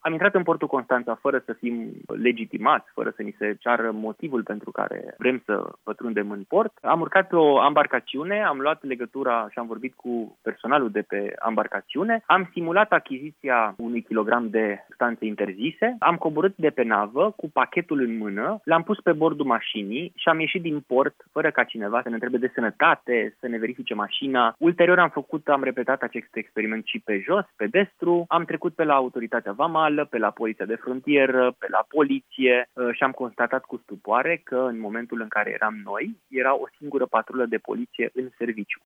Am intrat în portul Constanța fără să fim legitimați, fără să ni se ceară motivul pentru care vrem să pătrundem în port. Am urcat o ambarcațiune, am luat legătura și am vorbit cu personalul de pe ambarcațiune, am simulat achiziția unui kilogram de substanțe interzise, am coborât de pe navă cu pachetul în mână, l-am pus pe bordul mașinii și am ieșit din port fără ca cineva să ne întrebe de sănătate, să ne verifice mașina. Ulterior am repetat acest experiment și pe jos, pe destru, am trecut pe la autoritatea vamală, pe la poliția de frontieră, pe la poliție și am constatat cu stupoare că în momentul în care eram noi, era o singură patrulă de poliție în serviciu.